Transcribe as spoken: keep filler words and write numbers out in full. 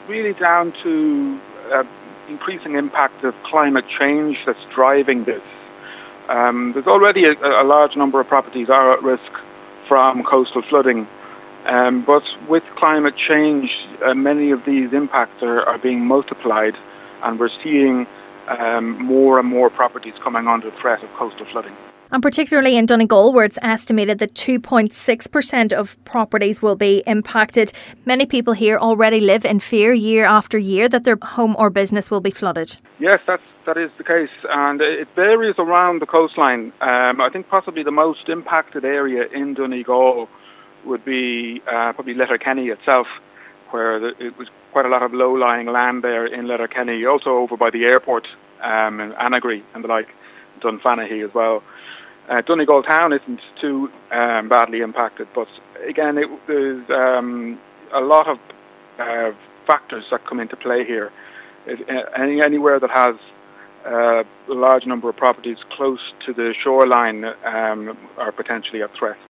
really down to uh, increasing impact of climate change that's driving this. Um, there's already a, a large number of properties are at risk from coastal flooding, um, but with climate change, uh, many of these impacts are, are being multiplied, and we're seeing um, more and more properties coming under threat of coastal flooding. And particularly in Donegal, where it's estimated that two point six percent of properties will be impacted. Many people here already live in fear year after year that their home or business will be flooded. Yes, that's, that is the case, and it varies around the coastline. Um, I think possibly the most impacted area in Donegal would be uh, probably Letterkenny itself, where the, it was quite a lot of low-lying land there in Letterkenny, also over by the airport, um, in Annagry and the like, Dunfanaghy as well. Uh, Donegal town isn't too um, badly impacted, but again, it, there's um, a lot of uh, factors that come into play here. It, uh, any, anywhere that has uh, a large number of properties close to the shoreline um, are potentially at threat.